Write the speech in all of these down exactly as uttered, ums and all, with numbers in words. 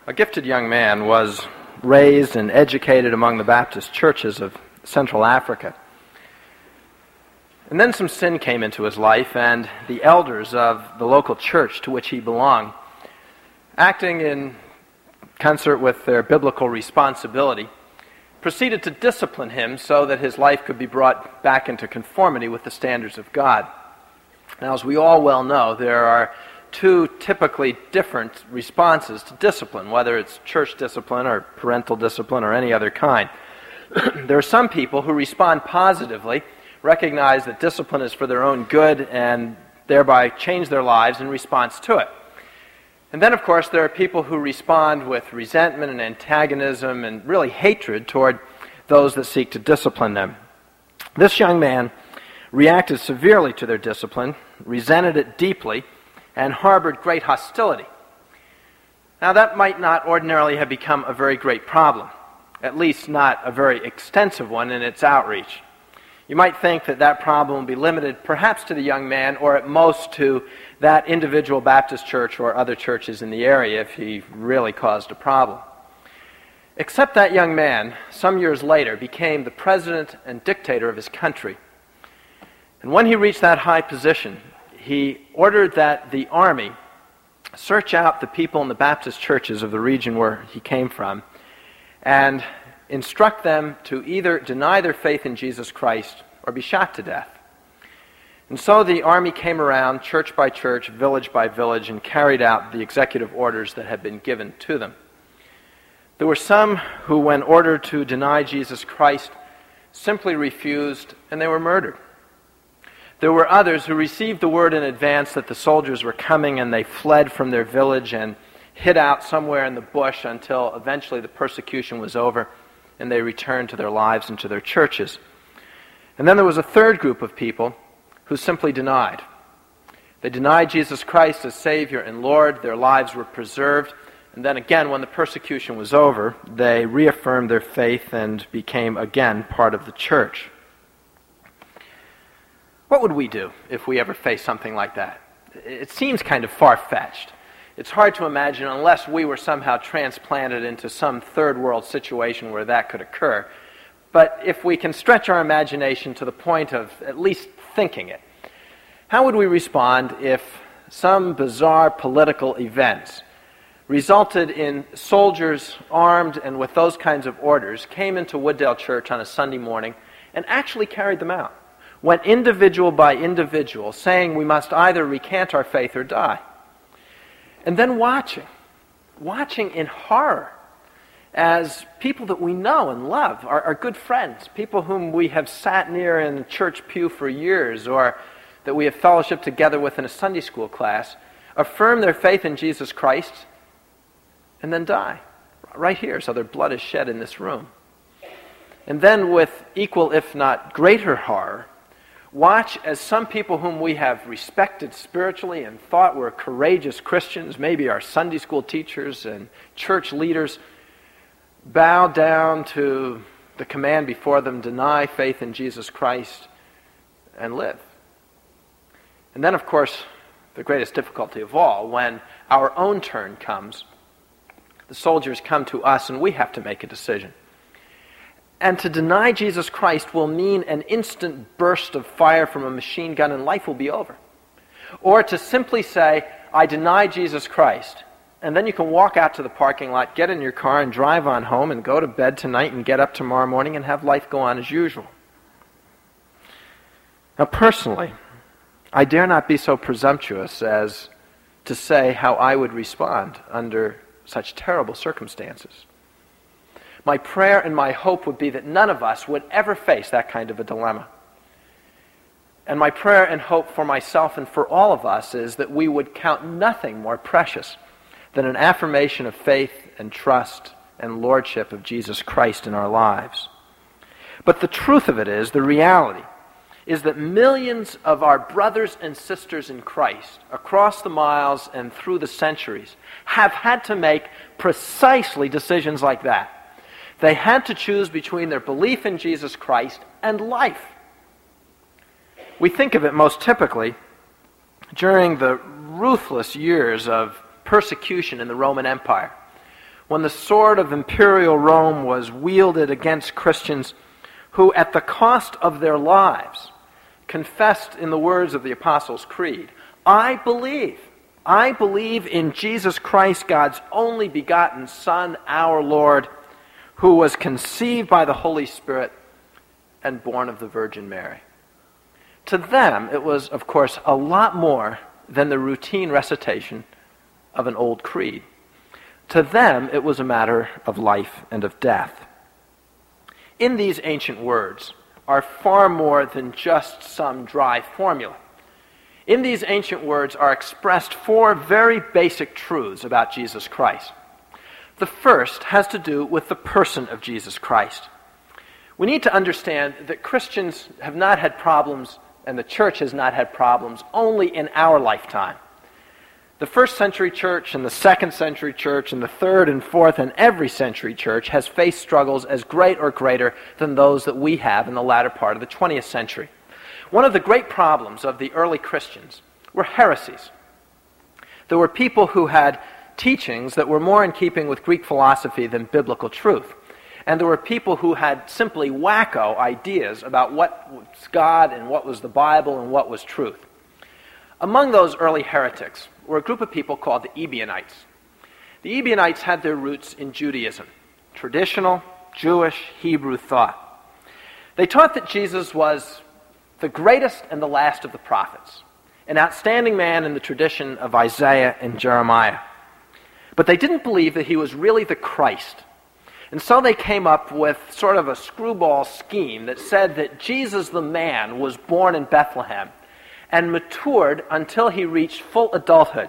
A gifted young man was raised and educated among the Baptist churches of Central Africa. And then some sin came into his life, and the elders of the local church to which he belonged, acting in concert with their biblical responsibility, proceeded to discipline him so that his life could be brought back into conformity with the standards of God. Now, as we all well know, there are two typically different responses to discipline, whether it's church discipline or parental discipline or any other kind. There are some people who respond positively, recognize that discipline is for their own good, and thereby change their lives in response to it. And then, of course, there are people who respond with resentment and antagonism and really hatred toward those that seek to discipline them. This young man reacted severely to their discipline, resented it deeply, and harbored great hostility. Now, that might not ordinarily have become a very great problem, at least not a very extensive one in its outreach. You might think that that problem would be limited perhaps to the young man, or at most to that individual Baptist church or other churches in the area if he really caused a problem. Except that young man, some years later, became the president and dictator of his country. And when he reached that high position, he ordered that the army search out the people in the Baptist churches of the region where he came from and instruct them to either deny their faith in Jesus Christ or be shot to death. And so the army came around church by church, village by village, and carried out the executive orders that had been given to them. There were some who, when ordered to deny Jesus Christ, simply refused, and they were murdered. There were others who received the word in advance that the soldiers were coming, and they fled from their village and hid out somewhere in the bush until eventually the persecution was over, and they returned to their lives and to their churches. And then there was a third group of people who simply denied. They denied Jesus Christ as Savior and Lord. Their lives were preserved. And then again, when the persecution was over, they reaffirmed their faith and became again part of the church. What would we do if we ever faced something like that? It seems kind of far-fetched. It's hard to imagine unless we were somehow transplanted into some third world situation where that could occur. But if we can stretch our imagination to the point of at least thinking it, how would we respond if some bizarre political events resulted in soldiers armed and with those kinds of orders came into Wooddale Church on a Sunday morning and actually carried them out? Went individual by individual, saying we must either recant our faith or die. And then watching, watching in horror as people that we know and love, our, our good friends, people whom we have sat near in a church pew for years or that we have fellowshiped together with in a Sunday school class, affirm their faith in Jesus Christ and then die right here, so their blood is shed in this room. And then with equal, if not greater horror, watch as some people whom we have respected spiritually and thought were courageous Christians, maybe our Sunday school teachers and church leaders, bow down to the command before them, deny faith in Jesus Christ, and live. And then, of course, the greatest difficulty of all, when our own turn comes, the soldiers come to us and we have to make a decision. And to deny Jesus Christ will mean an instant burst of fire from a machine gun and life will be over. Or to simply say, I deny Jesus Christ. And then you can walk out to the parking lot, get in your car and drive on home and go to bed tonight and get up tomorrow morning and have life go on as usual. Now personally, I dare not be so presumptuous as to say how I would respond under such terrible circumstances. My prayer and my hope would be that none of us would ever face that kind of a dilemma. And my prayer and hope for myself and for all of us is that we would count nothing more precious than an affirmation of faith and trust and lordship of Jesus Christ in our lives. But the truth of it is, the reality, is that millions of our brothers and sisters in Christ, across the miles and through the centuries, have had to make precisely decisions like that. They had to choose between their belief in Jesus Christ and life. We think of it most typically during the ruthless years of persecution in the Roman Empire, when the sword of imperial Rome was wielded against Christians who, at the cost of their lives, confessed in the words of the Apostles' Creed, I believe, I believe in Jesus Christ, God's only begotten Son, our Lord, who was conceived by the Holy Spirit and born of the Virgin Mary. To them, it was, of course, a lot more than the routine recitation of an old creed. To them, it was a matter of life and of death. In these ancient words are far more than just some dry formula. In these ancient words are expressed four very basic truths about Jesus Christ. The first has to do with the person of Jesus Christ. We need to understand that Christians have not had problems, and the church has not had problems, only in our lifetime. The first century church and the second century church and the third and fourth and every century church has faced struggles as great or greater than those that we have in the latter part of the twentieth century. One of the great problems of the early Christians were heresies. There were people who had teachings that were more in keeping with Greek philosophy than biblical truth. And there were people who had simply wacko ideas about what was God and what was the Bible and what was truth. Among those early heretics were a group of people called the Ebionites. The Ebionites had their roots in Judaism, traditional Jewish Hebrew thought. They taught that Jesus was the greatest and the last of the prophets, an outstanding man in the tradition of Isaiah and Jeremiah. But they didn't believe that he was really the Christ. And so they came up with sort of a screwball scheme that said that Jesus the man was born in Bethlehem and matured until he reached full adulthood.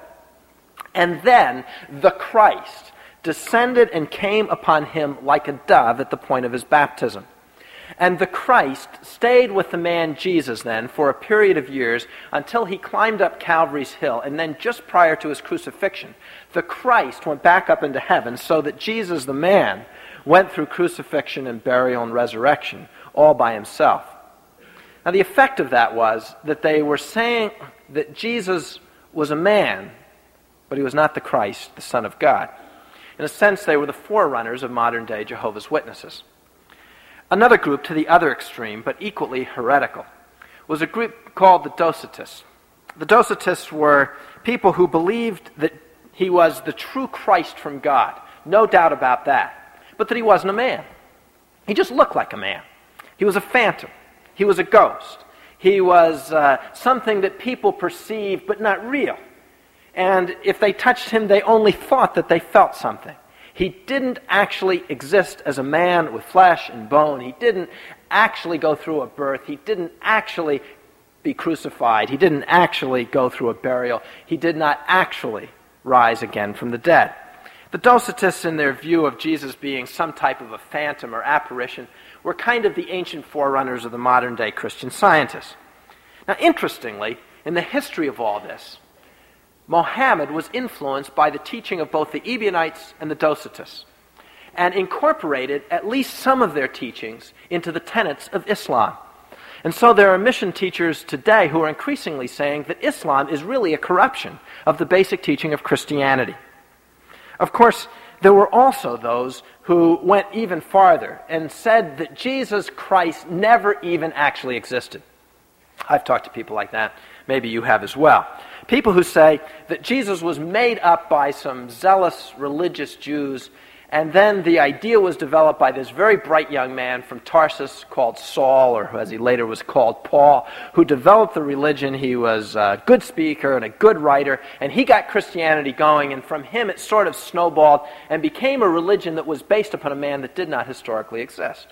And then the Christ descended and came upon him like a dove at the point of his baptism. And the Christ stayed with the man Jesus then for a period of years until he climbed up Calvary's hill. And then just prior to his crucifixion, the Christ went back up into heaven so that Jesus the man went through crucifixion and burial and resurrection all by himself. Now the effect of that was that they were saying that Jesus was a man, but he was not the Christ, the Son of God. In a sense, they were the forerunners of modern-day Jehovah's Witnesses. Another group to the other extreme, but equally heretical, was a group called the Docetists. The Docetists were people who believed that he was the true Christ from God, no doubt about that, but that he wasn't a man. He just looked like a man. He was a phantom. He was a ghost. He was uh, something that people perceived but not real. And if they touched him, they only thought that they felt something. He didn't actually exist as a man with flesh and bone. He didn't actually go through a birth. He didn't actually be crucified. He didn't actually go through a burial. He did not actually rise again from the dead. The Docetists, in their view of Jesus being some type of a phantom or apparition, were kind of the ancient forerunners of the modern-day Christian Scientists. Now, interestingly, in the history of all this, Mohammed was influenced by the teaching of both the Ebionites and the Docetists, and incorporated at least some of their teachings into the tenets of Islam. And so there are mission teachers today who are increasingly saying that Islam is really a corruption of the basic teaching of Christianity. Of course, there were also those who went even farther and said that Jesus Christ never even actually existed. I've talked to people like that. Maybe you have as well. People who say that Jesus was made up by some zealous religious Jews, and then the idea was developed by this very bright young man from Tarsus called Saul, or as he later was called, Paul, who developed the religion. He was a good speaker and a good writer, and he got Christianity going, and from him it sort of snowballed and became a religion that was based upon a man that did not historically exist.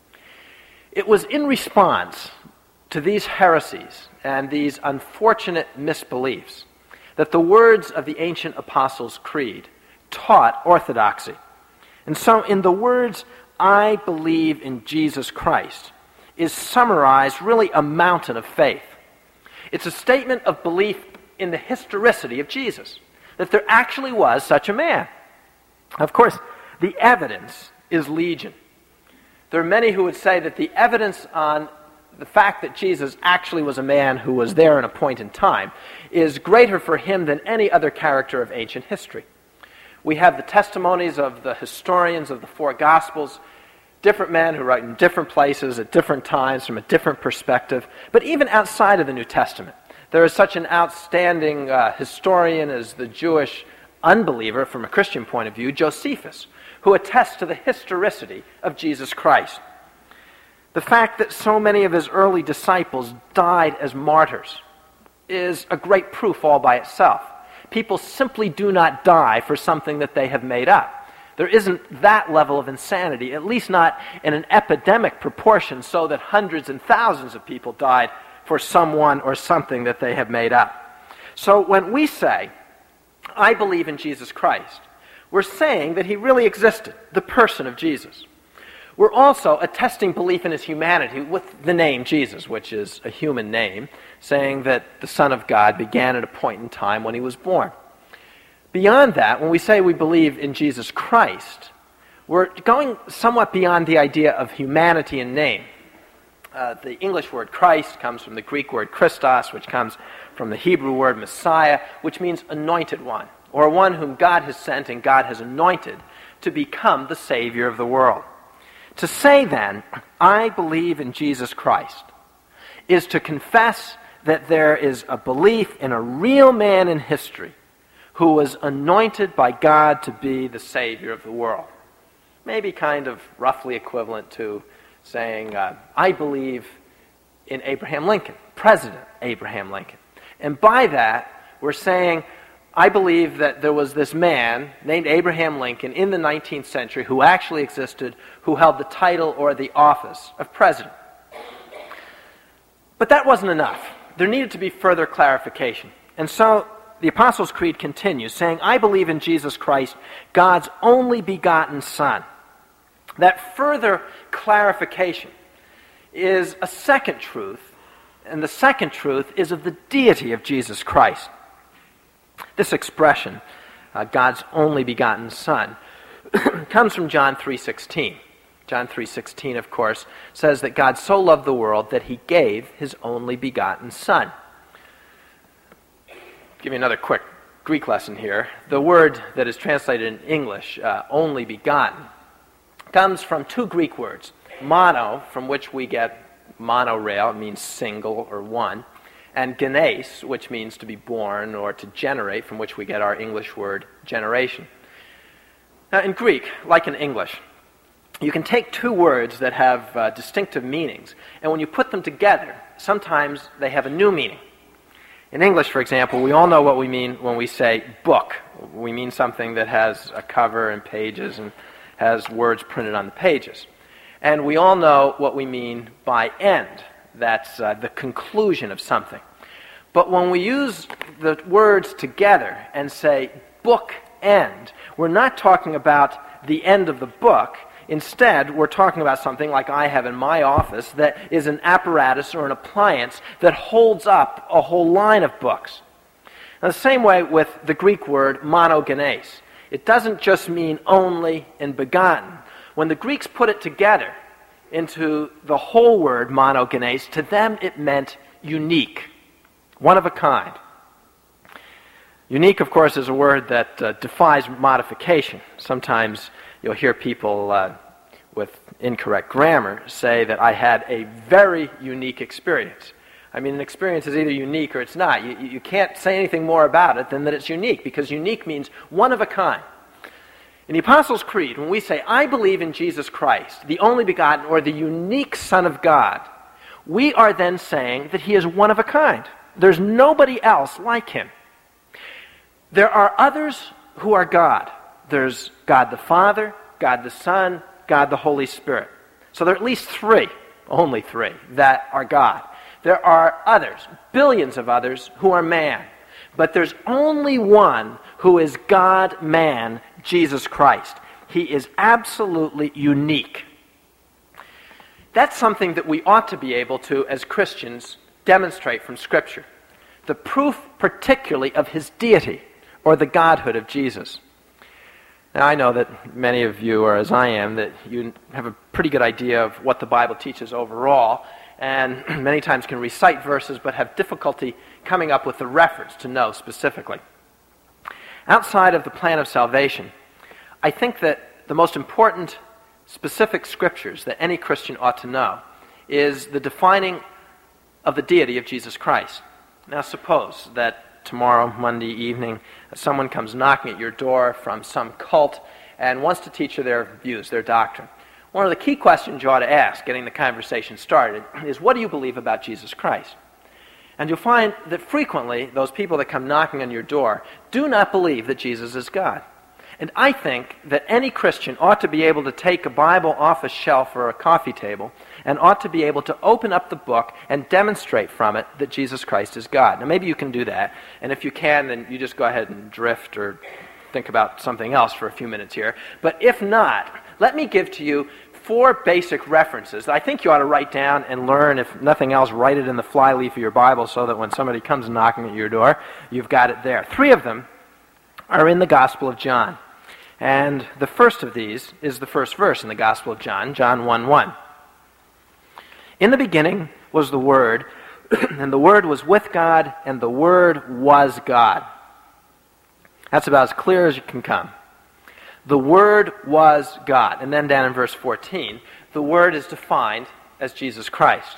It was in response to these heresies and these unfortunate misbeliefs that the words of the ancient Apostles' Creed taught orthodoxy. And so in the words, I believe in Jesus Christ, is summarized really a mountain of faith. It's a statement of belief in the historicity of Jesus, that there actually was such a man. Of course, the evidence is legion. There are many who would say that the evidence on the fact that Jesus actually was a man who was there in a point in time is greater for him than any other character of ancient history. We have the testimonies of the historians of the four Gospels, different men who write in different places at different times from a different perspective. But even outside of the New Testament, there is such an outstanding uh, historian as the Jewish unbeliever, from a Christian point of view, Josephus, who attests to the historicity of Jesus Christ. The fact that so many of his early disciples died as martyrs is a great proof all by itself. People simply do not die for something that they have made up. There isn't that level of insanity, at least not in an epidemic proportion, so that hundreds and thousands of people died for someone or something that they have made up. So when we say, I believe in Jesus Christ, we're saying that he really existed, the person of Jesus. We're also attesting belief in his humanity with the name Jesus, which is a human name, saying that the Son of God began at a point in time when he was born. Beyond that, when we say we believe in Jesus Christ, we're going somewhat beyond the idea of humanity in name. Uh, the English word Christ comes from the Greek word Christos, which comes from the Hebrew word Messiah, which means anointed one, or one whom God has sent and God has anointed to become the Savior of the world. To say then, I believe in Jesus Christ, is to confess that there is a belief in a real man in history who was anointed by God to be the Savior of the world. Maybe kind of roughly equivalent to saying, uh, I believe in Abraham Lincoln, President Abraham Lincoln. And by that, we're saying, I believe that there was this man named Abraham Lincoln in the nineteenth century who actually existed, who held the title or the office of president. But that wasn't enough. There needed to be further clarification. And so the Apostles' Creed continues, saying, I believe in Jesus Christ, God's only begotten Son. That further clarification is a second truth, and the second truth is of the deity of Jesus Christ. This expression, uh, God's only begotten Son, comes from John three sixteen. John three sixteen, of course, says that God so loved the world that he gave his only begotten Son. Give you another quick Greek lesson here. The word that is translated in English, uh, only begotten, comes from two Greek words. Mono, from which we get monorail, it means single or one, and genes, which means to be born or to generate, from which we get our English word generation. Now, in Greek, like in English, you can take two words that have uh, distinctive meanings, and when you put them together, sometimes they have a new meaning. In English, for example, we all know what we mean when we say book. We mean something that has a cover and pages and has words printed on the pages. And we all know what we mean by end. That's uh, the conclusion of something. But when we use the words together and say book end, we're not talking about the end of the book. Instead, we're talking about something like I have in my office that is an apparatus or an appliance that holds up a whole line of books. Now, the same way with the Greek word monogenes. It doesn't just mean only and begotten. When the Greeks put it together into the whole word monogenes, to them it meant unique, one of a kind. Unique, of course, is a word that uh, defies modification. Sometimes you'll hear people uh, with incorrect grammar say that I had a very unique experience. I mean, an experience is either unique or it's not. You, you can't say anything more about it than that it's unique, because unique means one of a kind. In the Apostles' Creed, when we say, I believe in Jesus Christ, the only begotten or the unique Son of God, we are then saying that he is one of a kind. There's nobody else like him. There are others who are God. There's God the Father, God the Son, God the Holy Spirit. So there are at least three, only three, that are God. There are others, billions of others, who are man. But there's only one who is God-man, Jesus Christ. He is absolutely unique. That's something that we ought to be able to, as Christians, demonstrate from Scripture. The proof particularly of his deity, or the godhood of Jesus. Now, I know that many of you, or as I am, that you have a pretty good idea of what the Bible teaches overall, and many times can recite verses but have difficulty coming up with the reference to know specifically. Outside of the plan of salvation, I think that the most important specific scriptures that any Christian ought to know is the defining of the deity of Jesus Christ. Now suppose that tomorrow, Monday evening, someone comes knocking at your door from some cult and wants to teach you their views, their doctrine. One of the key questions you ought to ask, getting the conversation started, is what do you believe about Jesus Christ? And you'll find that frequently those people that come knocking on your door do not believe that Jesus is God. And I think that any Christian ought to be able to take a Bible off a shelf or a coffee table and ought to be able to open up the book and demonstrate from it that Jesus Christ is God. Now maybe you can do that, and if you can, then you just go ahead and drift or think about something else for a few minutes here. But if not, let me give to you four basic references that I think you ought to write down and learn. If nothing else, write it in the flyleaf of your Bible so that when somebody comes knocking at your door, you've got it there. Three of them are in the Gospel of John. And the first of these is the first verse in the Gospel of John, John one one. In the beginning was the Word, and the Word was with God, and the Word was God. That's about as clear as you can come. The Word was God. And then down in verse fourteen, the Word is defined as Jesus Christ.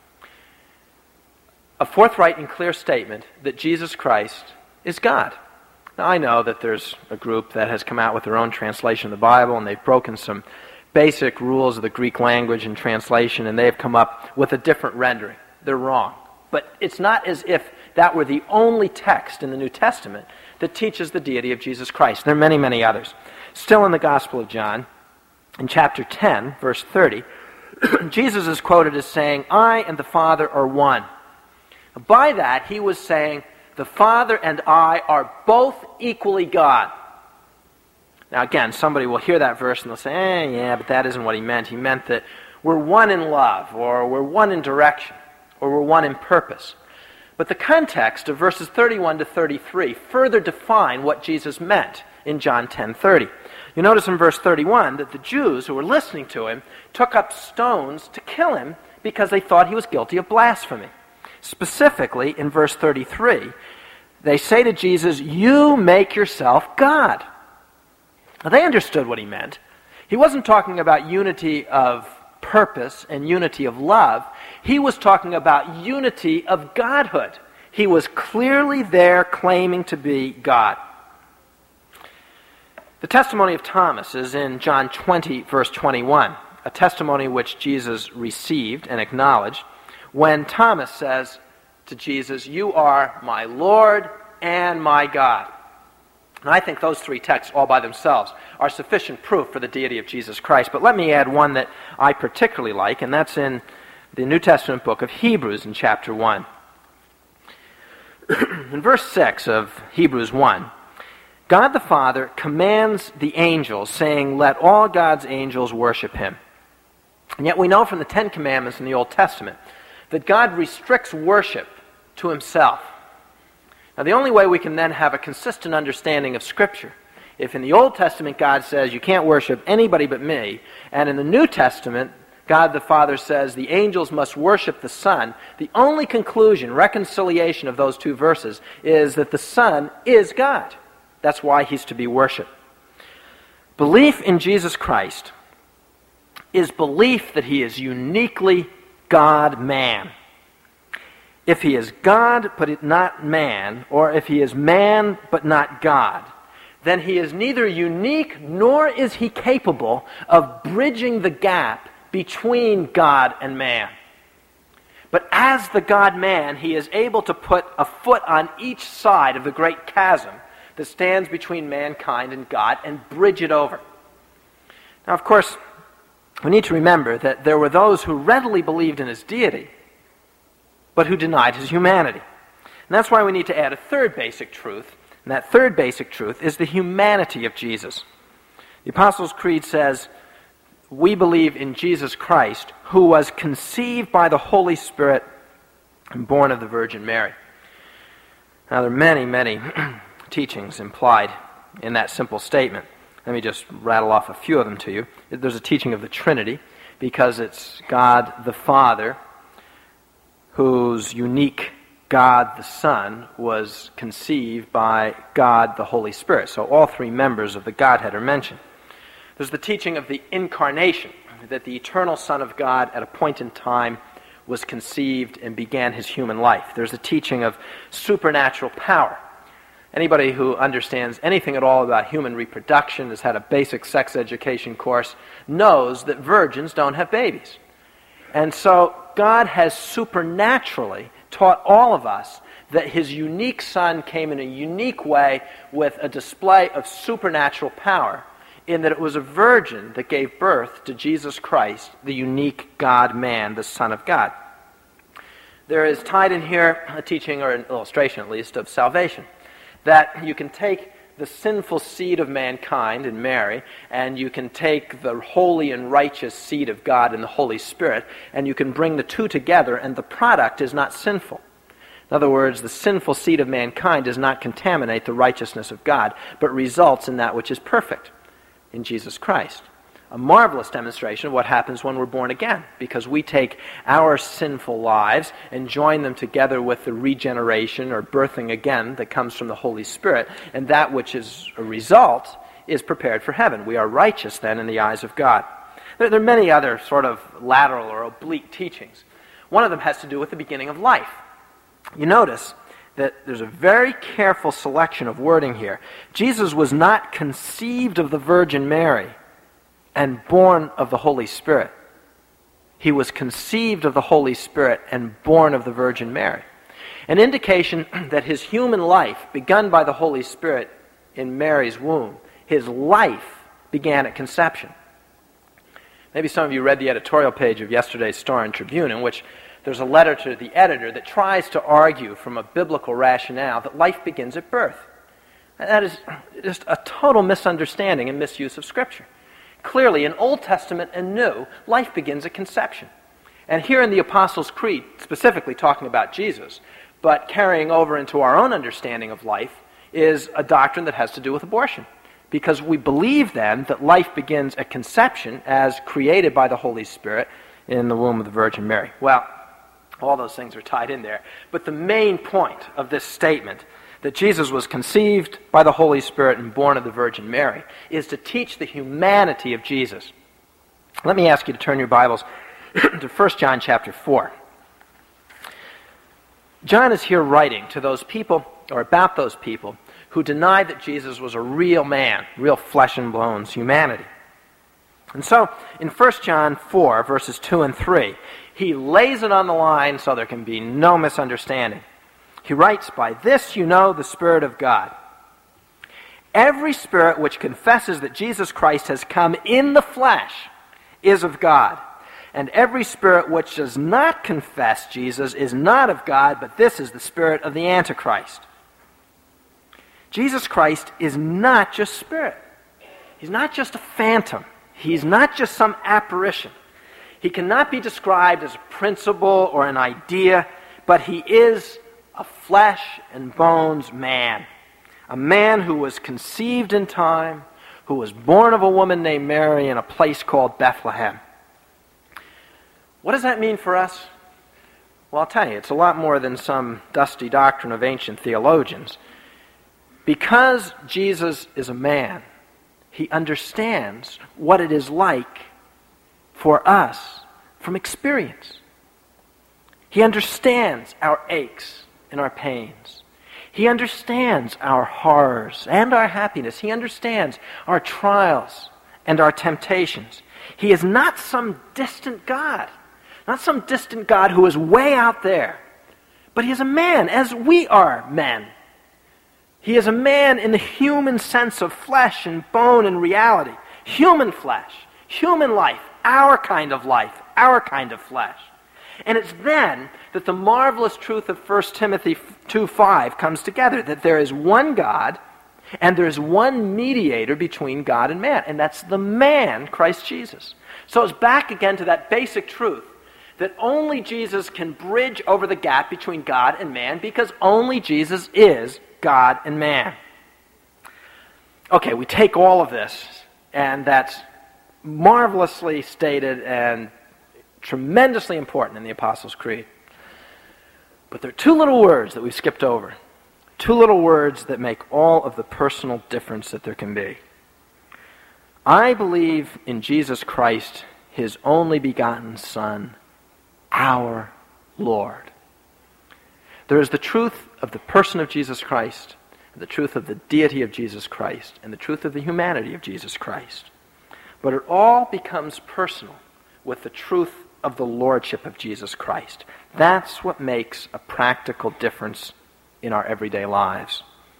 A forthright and clear statement that Jesus Christ is God. Now, I know that there's a group that has come out with their own translation of the Bible, and they've broken some basic rules of the Greek language and translation, and they've come up with a different rendering. They're wrong. But it's not as if that were the only text in the New Testament that teaches the deity of Jesus Christ. There are many, many others. Still in the Gospel of John, in chapter ten, verse thirty, Jesus is quoted as saying, "I and the Father are one." By that, he was saying, the Father and I are both equally God. Now again, somebody will hear that verse and they'll say, eh, yeah, but that isn't what he meant. He meant that we're one in love, or we're one in direction, or we're one in purpose. But the context of verses thirty-one to thirty-three further define what Jesus meant in John ten thirty. You notice in verse thirty-one that the Jews who were listening to him took up stones to kill him because they thought he was guilty of blasphemy. Specifically, in verse thirty-three, they say to Jesus, "You make yourself God." Now, they understood what he meant. He wasn't talking about unity of purpose and unity of love. He was talking about unity of godhood. He was clearly there claiming to be God. The testimony of Thomas is in John twenty, verse twenty-one, a testimony which Jesus received and acknowledged when Thomas says to Jesus, "You are my Lord and my God." And I think those three texts all by themselves are sufficient proof for the deity of Jesus Christ. But let me add one that I particularly like, and that's in the New Testament book of Hebrews in chapter one. In verse six of Hebrews one, God the Father commands the angels, saying, "Let all God's angels worship him." And yet we know from the Ten Commandments in the Old Testament that God restricts worship to himself. Now, the only way we can then have a consistent understanding of Scripture, if in the Old Testament God says, you can't worship anybody but me, and in the New Testament, God the Father says the angels must worship the Son, the only conclusion, reconciliation of those two verses is that the Son is God. That's why he's to be worshipped. Belief in Jesus Christ is belief that he is uniquely God-man. If he is God but not man, or if he is man but not God, then he is neither unique nor is he capable of bridging the gap between God and man. But as the God-man, he is able to put a foot on each side of the great chasm that stands between mankind and God and bridge it over. Now, of course, we need to remember that there were those who readily believed in his deity, but who denied his humanity. And that's why we need to add a third basic truth, and that third basic truth is the humanity of Jesus. The Apostles' Creed says, we believe in Jesus Christ, who was conceived by the Holy Spirit and born of the Virgin Mary. Now, there are many, many teachings implied in that simple statement. Let me just rattle off a few of them to you. There's a teaching of the Trinity, because it's God the Father whose unique God the Son was conceived by God the Holy Spirit. So all three members of the Godhead are mentioned. There's the teaching of the incarnation, that the eternal Son of God at a point in time was conceived and began his human life. There's the teaching of supernatural power. Anybody who understands anything at all about human reproduction, has had a basic sex education course, knows that virgins don't have babies. And so God has supernaturally taught all of us that his unique Son came in a unique way with a display of supernatural power, in that it was a virgin that gave birth to Jesus Christ, the unique God-man, the Son of God. There is tied in here a teaching, or an illustration at least, of salvation, that you can take the sinful seed of mankind in Mary, and you can take the holy and righteous seed of God in the Holy Spirit, and you can bring the two together, and the product is not sinful. In other words, the sinful seed of mankind does not contaminate the righteousness of God, but results in that which is perfect, in Jesus Christ. A marvelous demonstration of what happens when we're born again, because we take our sinful lives and join them together with the regeneration or birthing again that comes from the Holy Spirit, and that which is a result is prepared for heaven. We are righteous then in the eyes of God. There, there are many other sort of lateral or oblique teachings. One of them has to do with the beginning of life. You notice that there's a very careful selection of wording here. Jesus was not conceived of the Virgin Mary and born of the Holy Spirit. He was conceived of the Holy Spirit and born of the Virgin Mary. An indication that his human life, begun by the Holy Spirit in Mary's womb, his life began at conception. Maybe some of you read the editorial page of yesterday's Star and Tribune, in which there's a letter to the editor that tries to argue from a biblical rationale that life begins at birth. That is just a total misunderstanding and misuse of Scripture. Clearly, in Old Testament and New, life begins at conception. And here in the Apostles' Creed, specifically talking about Jesus, but carrying over into our own understanding of life, is a doctrine that has to do with abortion. Because we believe then that life begins at conception as created by the Holy Spirit in the womb of the Virgin Mary. Well, all those things are tied in there. But the main point of this statement, that Jesus was conceived by the Holy Spirit and born of the Virgin Mary, is to teach the humanity of Jesus. Let me ask you to turn your Bibles to First John chapter four. John is here writing to those people, or about those people, who denied that Jesus was a real man, real flesh and bones humanity. And so, in First John four, verses two and three, he lays it on the line so there can be no misunderstanding. He writes, "By this you know the Spirit of God. Every spirit which confesses that Jesus Christ has come in the flesh is of God. And every spirit which does not confess Jesus is not of God, but this is the spirit of the Antichrist." Jesus Christ is not just spirit. He's not just a phantom. He's not just some apparition. He cannot be described as a principle or an idea, but he is a flesh and bones man. A man who was conceived in time, who was born of a woman named Mary in a place called Bethlehem. What does that mean for us? Well, I'll tell you, it's a lot more than some dusty doctrine of ancient theologians. Because Jesus is a man, he understands what it is like for us from experience. He understands our aches and our pains. He understands our horrors and our happiness. He understands our trials and our temptations. He is not some distant God, not some distant God who is way out there, but he is a man as we are men. He is a man in the human sense of flesh and bone and reality. Human flesh, human life, our kind of life, our kind of flesh. And it's then that the marvelous truth of First Timothy two five comes together, that there is one God and there is one mediator between God and man, and that's the man, Christ Jesus. So it's back again to that basic truth that only Jesus can bridge over the gap between God and man, because only Jesus is God and man. Okay, we take all of this, and that's marvelously stated and tremendously important in the Apostles' Creed. But there are two little words that we've skipped over. Two little words that make all of the personal difference that there can be. I believe in Jesus Christ, his only begotten Son, our Lord. There is the truth of the person of Jesus Christ, the truth of the deity of Jesus Christ, and the truth of the humanity of Jesus Christ. But it all becomes personal with the truth of the lordship of Jesus Christ. That's what makes a practical difference in our everyday lives.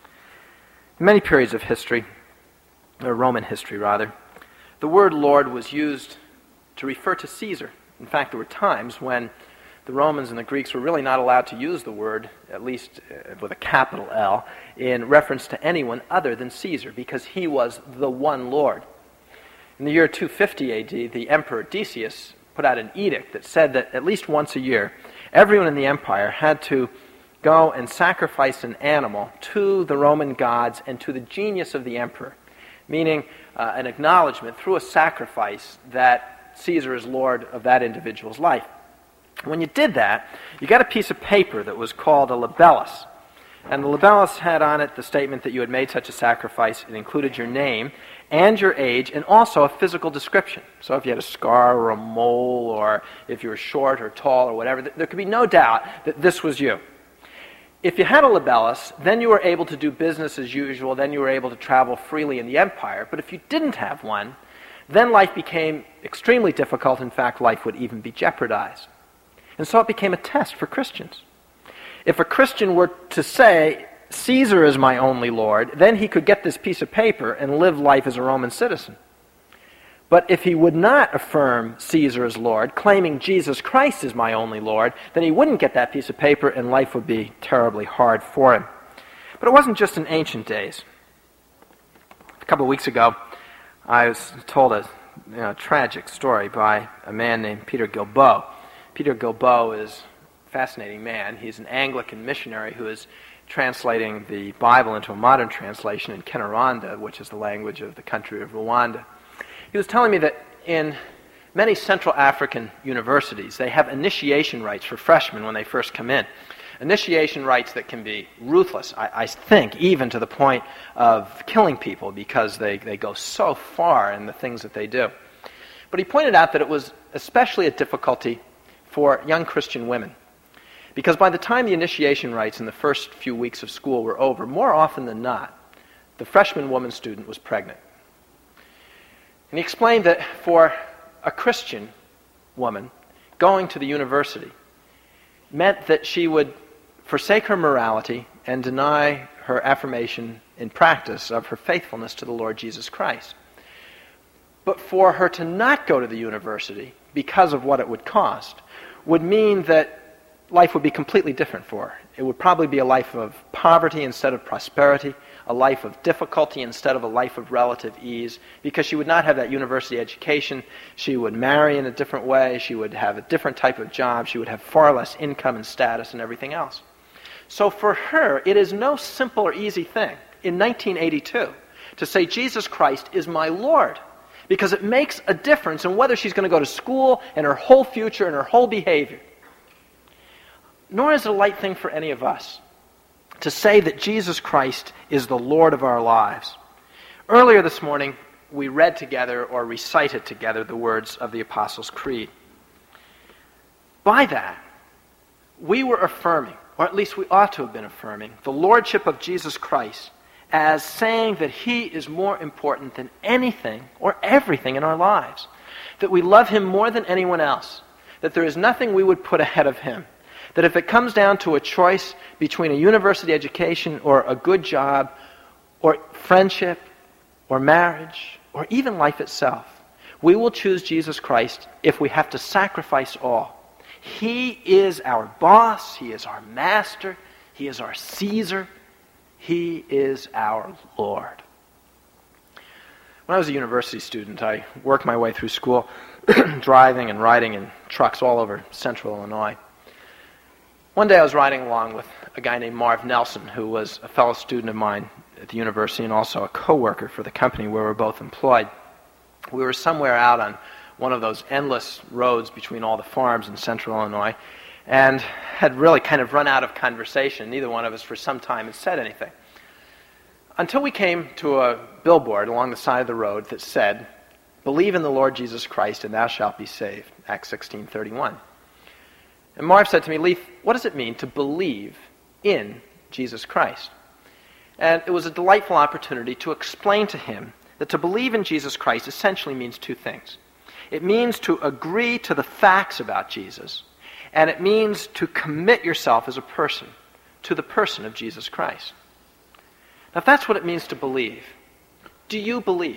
In many periods of history, or Roman history rather, the word Lord was used to refer to Caesar. In fact, there were times when the Romans and the Greeks were really not allowed to use the word, at least uh, with a capital L, in reference to anyone other than Caesar, because he was the one Lord. In the year two fifty A D, the Emperor Decius put out an edict that said that at least once a year, everyone in the empire had to go and sacrifice an animal to the Roman gods and to the genius of the emperor, meaning uh, an acknowledgement through a sacrifice that Caesar is Lord of that individual's life. When you did that, you got a piece of paper that was called a libellus. And the libellus had on it the statement that you had made such a sacrifice. It included your name and your age and also a physical description. So if you had a scar or a mole or if you were short or tall or whatever, there could be no doubt that this was you. If you had a libellus, then you were able to do business as usual, then you were able to travel freely in the empire. But if you didn't have one, then life became extremely difficult. In fact, life would even be jeopardized. And so it became a test for Christians. If a Christian were to say, Caesar is my only Lord, then he could get this piece of paper and live life as a Roman citizen. But if he would not affirm Caesar as Lord, claiming Jesus Christ is my only Lord, then he wouldn't get that piece of paper and life would be terribly hard for him. But it wasn't just in ancient days. A couple of weeks ago, I was told a you know, tragic story by a man named Peter Guilbeault. Peter Guilbeault is a fascinating man. He's an Anglican missionary who is translating the Bible into a modern translation in Kinyarwanda, which is the language of the country of Rwanda. He was telling me that in many Central African universities, they have initiation rites for freshmen when they first come in. Initiation rites that can be ruthless, I, I think, even to the point of killing people because they, they go so far in the things that they do. But he pointed out that it was especially a difficulty for young Christian women. Because by the time the initiation rites in the first few weeks of school were over, more often than not, the freshman woman student was pregnant. And he explained that for a Christian woman, going to the university meant that she would forsake her morality and deny her affirmation in practice of her faithfulness to the Lord Jesus Christ. But for her to not go to the university because of what it would cost would mean that life would be completely different for her. It would probably be a life of poverty instead of prosperity, a life of difficulty instead of a life of relative ease, because she would not have that university education. She would marry in a different way. She would have a different type of job. She would have far less income and status and everything else. So for her, it is no simple or easy thing in nineteen eighty-two to say Jesus Christ is my Lord, because it makes a difference in whether she's going to go to school and her whole future and her whole behavior. Nor is it a light thing for any of us to say that Jesus Christ is the Lord of our lives. Earlier this morning, we read together or recited together the words of the Apostles' Creed. By that, we were affirming, or at least we ought to have been affirming, the lordship of Jesus Christ as saying that he is more important than anything or everything in our lives, that we love him more than anyone else, that there is nothing we would put ahead of him, that if it comes down to a choice between a university education or a good job or friendship or marriage or even life itself, we will choose Jesus Christ if we have to sacrifice all. He is our boss. He is our master. He is our Caesar. He is our Lord. When I was a university student, I worked my way through school driving and riding in trucks all over central Illinois. One day I was riding along with a guy named Marv Nelson, who was a fellow student of mine at the university and also a co-worker for the company where we were both employed. We were somewhere out on one of those endless roads between all the farms in central Illinois, and had really kind of run out of conversation. Neither one of us for some time had said anything. Until we came to a billboard along the side of the road that said, "Believe in the Lord Jesus Christ and thou shalt be saved," Acts sixteen thirty-one. And Marv said to me, "Leith, what does it mean to believe in Jesus Christ?" And it was a delightful opportunity to explain to him that to believe in Jesus Christ essentially means two things. It means to agree to the facts about Jesus, and it means to commit yourself as a person to the person of Jesus Christ. Now, if that's what it means to believe, do you believe?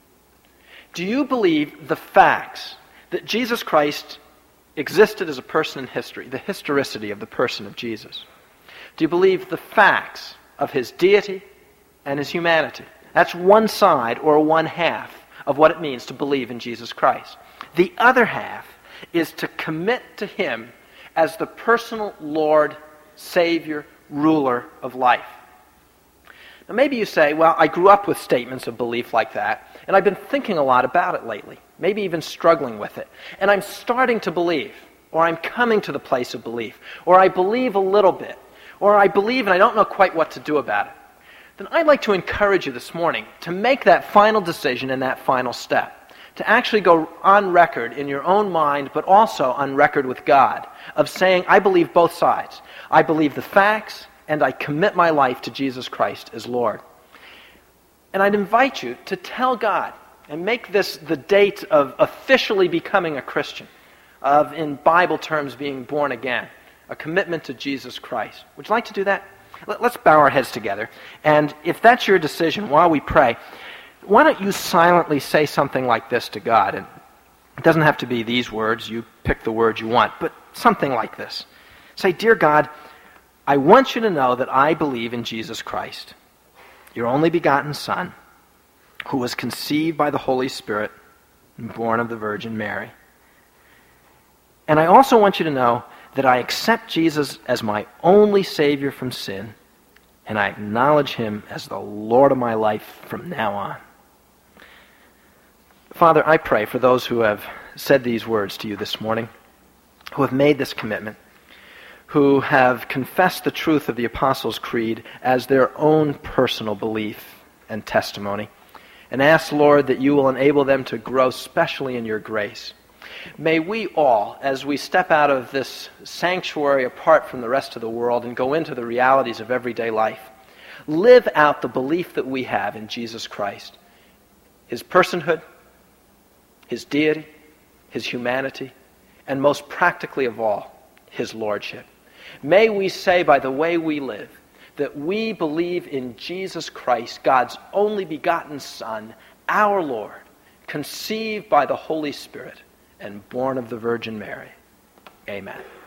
Do you believe the facts that Jesus Christ existed as a person in history, the historicity of the person of Jesus? Do you believe the facts of his deity and his humanity? That's one side or one half of what it means to believe in Jesus Christ. The other half is to commit to him as the personal Lord, Savior, ruler of life. Now maybe you say, well, I grew up with statements of belief like that, and I've been thinking a lot about it lately, maybe even struggling with it, and I'm starting to believe, or I'm coming to the place of belief, or I believe a little bit, or I believe and I don't know quite what to do about it. Then I'd like to encourage you this morning to make that final decision and that final step, to actually go on record in your own mind, but also on record with God, of saying, I believe both sides. I believe the facts, and I commit my life to Jesus Christ as Lord. And I'd invite you to tell God, and make this the date of officially becoming a Christian, of, in Bible terms, being born again, a commitment to Jesus Christ. Would you like to do that? Let's bow our heads together. And if that's your decision, while we pray, why don't you silently say something like this to God? And it doesn't have to be these words. You pick the words you want, but something like this. Say, "Dear God, I want you to know that I believe in Jesus Christ, your only begotten Son, who was conceived by the Holy Spirit and born of the Virgin Mary. And I also want you to know that I accept Jesus as my only Savior from sin, and I acknowledge him as the Lord of my life from now on." Father, I pray for those who have said these words to you this morning, who have made this commitment, who have confessed the truth of the Apostles' Creed as their own personal belief and testimony, and ask, Lord, that you will enable them to grow specially in your grace. May we all, as we step out of this sanctuary apart from the rest of the world and go into the realities of everyday life, live out the belief that we have in Jesus Christ, his personhood, his deity, his humanity, and most practically of all, his lordship. May we say by the way we live that we believe in Jesus Christ, God's only begotten Son, our Lord, conceived by the Holy Spirit and born of the Virgin Mary. Amen.